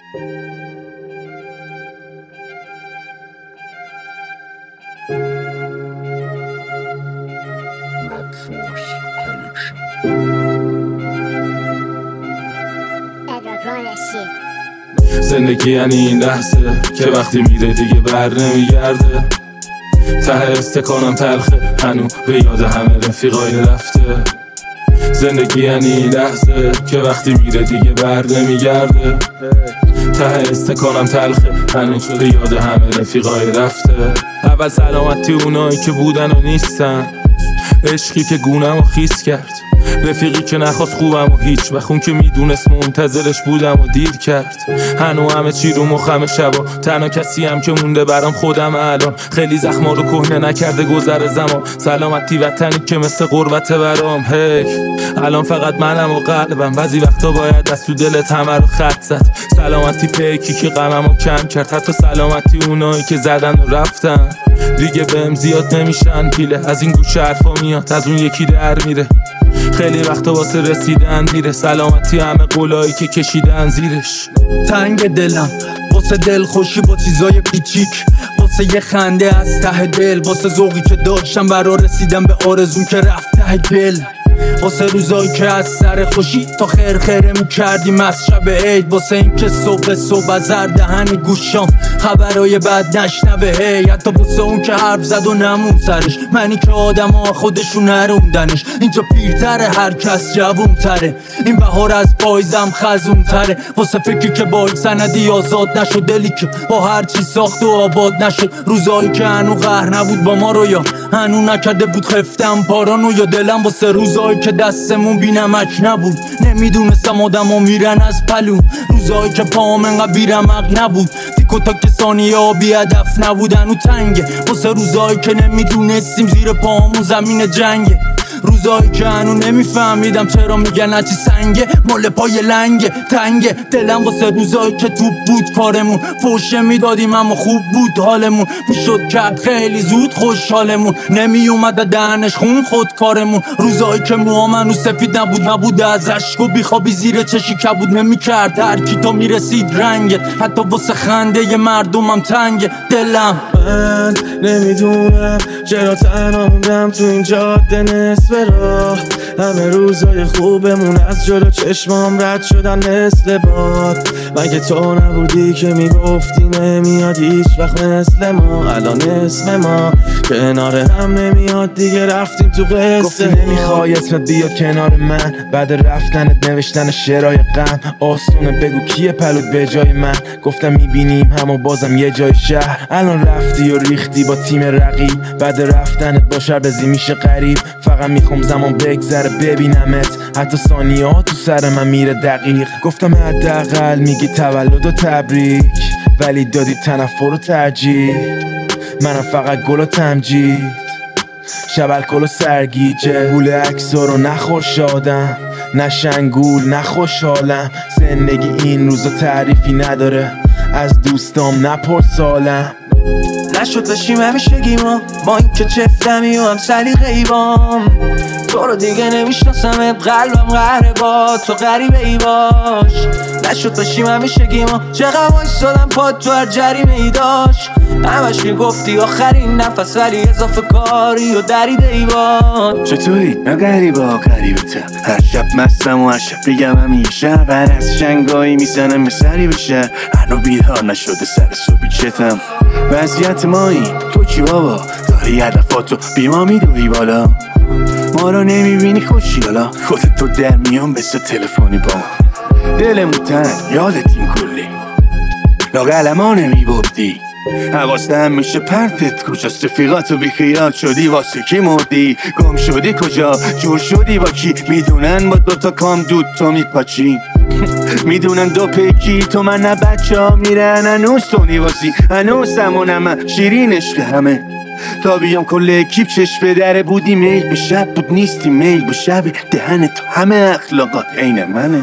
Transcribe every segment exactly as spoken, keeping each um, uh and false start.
زندگی یعنی این لحظه که وقتی میره دیگه بر نمیگرده. ته استکانم تلخه هنو به یاد همه رفیقای رفته. زندگی یعنی این لحظه که وقتی میره دیگه بر نمیگرده. ته استکانم تلخه هنو به یاد همه رفیقای رفته. اول سلامتی اونایی که بودن و نیستن، عشقی که گونم و خیس کرد، رفیقی که نخواست خوبم و هیچ وقت اون که میدونست منتظرش بودم و دیر کرد. هنو همه چی رو مخم شبا، تنها کسی هم که مونده برام خودم الان. خیلی زخما رو کهنه نکرده گذر زمان، سلامتی وطنی که مثل قربته برام. هی الان فقط منم و قلبم، بعضی وقتا باید دست تو دلت همه رو خط زد. سلامتی پیکی که غممو کم کرد، حتی سلامتی اونایی که زدن و رفتن. دیگه بهم زیاد نمیشن پیله، از این گوشه حرفا میاد از اون یکی در میره. خیلی وقتا واسه رسیدن دیره، سلامتی همه قولایی که کشیدن زیرش. تنگ دلم واسه دل خوشی با چیزای پیچیک، واسه یه خنده از ته دل، واسه ذوقی که داشتم برا رسیدم به آرزون که رفت ته دل، واسه روزایی که از سر خوشی تا خیر خیره میکردیم از شب عید، واسه این که صبح صبح از هر دهن گوشام خبرای بد نشنوه. هی حتی واسه اون که حرف زد و نمون سرش، منی که آدم ها خودشون نروندنش. اینجا پیرتره هر کس جوون تره، این بهار از پایزم خزون تره. واسه فکری که با سندی آزاد نشد، دلی که با هر چی ساخت و آباد نشد. روزایی که هنو قهر نبود با ما رو، یا هنو نکرده بود خفتم پارانو، یا دلم واسه روزایی که دستمون بی نمک نبود. نمیدونستم آدم ها میرن از پلو، روزایی که پاهم انقدر بی رمق نبود. تیکو تا که ثانیه ها بی هدف نبودن و تنگه، واسه روزایی که نمیدونستیم زیر پاهمون زمین جنگه. روزایی که هنو نمیفهمیدم چرا میگن هرچی سنگه مال پای لنگه تنگه. دلم واسه روزایی که توپ بود کارمون، فوشه میدادیم اما خوب بود حالمون. میشد کرد خیلی زود خوشحالمون، نمی اومده دهنش خون خود کارمون. روزایی که موها منو سفید نبود، نبود از عشق و بیخوابی زیر چشی کبود. نمیکرد هر کی تا میرسید رنگت، حتی واسه خنده ی مردمم تنگه دلم. من نمیدونم چرا تنها موندم تو این جاده نصف راه. همه روزای خوبمون از جلو چشمام رد شدن مثل باد. مگه تو نبودی که میگفتی نمیاد هیچ وقت مثل ما؟ الان اسم ما کنار هم نمیاد دیگه، رفتیم تو قصه. گفتی نمیخوای اسمت بیاد کنار من، بعد رفتنت نوشتن شعرهای غم. آسونه بگو کیه پلوت به جای من؟ گفتم میبینیم همو بازم یه جای شهر. الان رفتی و ریختی با تیم رقیب، بعد رفتنت با شربزی میشه غریب. فقط میخوام زمان بگذره ببینمت، حتی ثانیه ها تو سر من میره دقیق. گفتم حداقل میگی تولد و تبریک، ولی دادی تنفر و ترجیح. منم فقط گل و تمجید، شب الکل و سرگیجه. گول عکسا رو نخوشادم، نه شنگول نه خوشحالم. زندگی این روزا تعریفی نداره، از دوستام نپرس سالم. نشد بشیم همیشگی ما، با این که چفتمی و هم سلیقه ای بام. تو رو دیگه نمیشناسم، قلبم قهره با تو غریبه ای باش. نشد بشیم همیشگی ما، چقدر وایسادم پاد تو هر جریمه ای داشت. همش میگفتی آخرین نفس، ولی اضافه کاری و دریده ای باد. چطوری؟ نه غریبه ها غریبه تر، هر شب مستم و هر شب بگم همیشه. بر از شنگایی میزنم به سری بشه، هنو بیدار نشده سر صبحی چتم. وضعیت مایی تو چی بابا؟ داری هدفاتو بی ما میدوی بالا، ما رو نمیبینی خوشیالا. خودت تو در میان بسه تلفنی با ما، دلمون تن یادت این کلی لاغل ما نمیبردی. حواستم میشه پرتت کجاست؟ رفیقاتو بیخیال شدی، واسه کی مردی؟ گم شدی کجا؟ جور شدی با کی؟ میدونن با دوتا کام دود تو میپاچی. میدونن دو پیکی تو من نه بچه ها میرن هنوز تو نیوازی. هنوز سمونم شیرین عشق همه، تا بیام کل اکیب چشم به دره بودی. میل به شب بود نیستی میل به شب، دهن تو همه اخلاقات عین منه.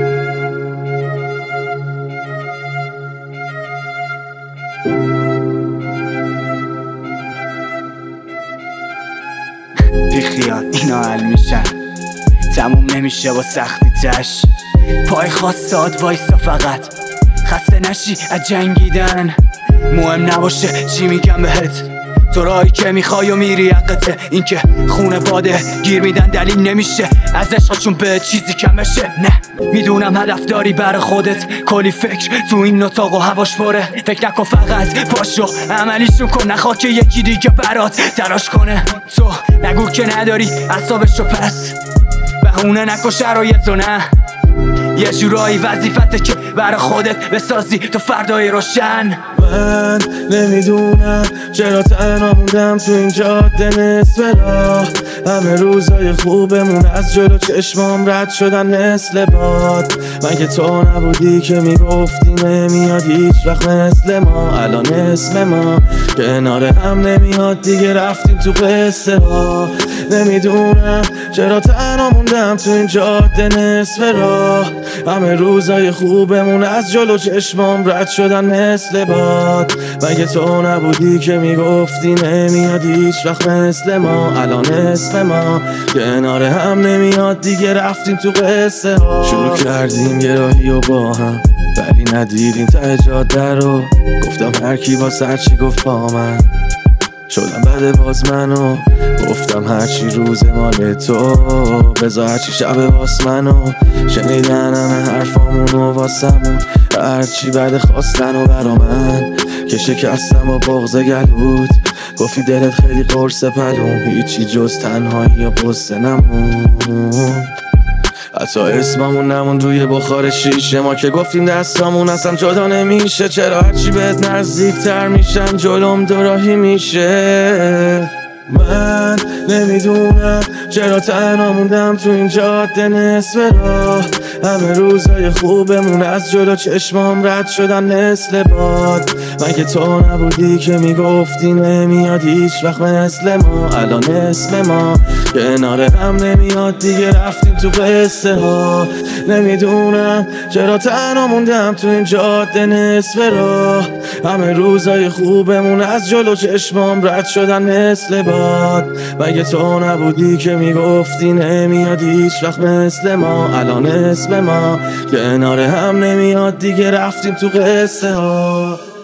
بیخیال اینا حل میشن، تموم نمیشه با سختی تش. پای خواستاد وایسا فقط، خسته نشی از جنگیدن، مهم نباشه چی میگم بهت، تو راهی که میخوای و میری حقته. این که خونه باده گیر میدن دلیل نمیشه از عشقشون به چیزی کم بشه. نه میدونم هدف داری برای خودت، کلی فکر تو این اتاق و هواش پره. فکر نکن فقط پاشو عملیشون کن، نخواد که یکی دیگه برات تلاش کنه. تو نگو که نداری اعصابشو، پس بهونه نکن شرایطو. نه یه جورایی وظیفته که برای خودت بسازی تو فردای روشن. من نمیدونم چرا تنها موندم تو این جاده نصف راه، همه روزای خوبمون از جلو چشمام رد شدن مثل باد. من که تو نبودی که میگفتی نمیاد هیچ وقت مثل ما، الان اسم ما کنار هم نمیاد دیگه رفتیم تو قصه ها. نمیدونم چرا تنها موندم تو این جاده نصف راه، همه روزای خوبمون از جلو چشمام رد شدن مثل باد. مگه تو نبودی که میگفتی نمیاد هیچ وقت مثل ما، الان اسم ما کنار هم نمیاد دیگه رفتیم تو قصه ها. شروع کردیم یه راهی و با هم ولی ندیدیم ته جاده رو، گفتم هر کی با سر چی گفت با من، شدم بعد باز منو گفتم هرچی روز مال تو، بذار هرچی شب واس منو، شنیدن همه حرفامونو واسمون، هرچی بعد خواستن و برا من که شکستم و بغض گلود، گفتی دلت خیلی قرص پلوم، هیچی جز تنهایی و قصه نمون. حتی اسممون نمون روی بخار شیشه، ما که گفتیم دستامون اصلا جدا نمیشه، چرا هرچی بهت نزدیک تر میشم جلوم دوراهی میشه. من نمیدونم چرا تنها موندم تو این جاده نصف راه، همه روزای خوبمون از جلو چشمام رد شدن مثل باد. من که تو نبودی که میگفتی نمیاد هیچ وقت مثل ما، الان اسم ما کنار هم نمیاد دیگه رفتیم تو قصه ها. نمیدونم چرا تنها موندم تو این جاده نصف راه، همه روزای خوبمون از جلو چشمام رد شدن مثل باد. مگه تو نبودی که میگفتی نمیاد هیچ وقت مثل ما، الان اسم ما کنار هم نمیاد دیگه رفتیم تو قصه ها.